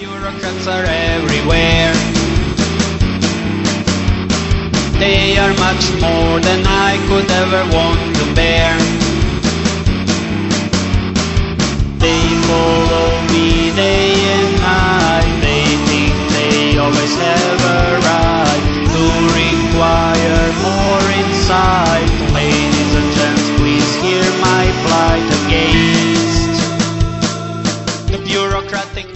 Bureaucrats are everywhere. They are much more than I could ever want to bear. They follow me day and night. They think they always have a right to require more insight. Ladies and gents, please hear my plight against the bureaucratic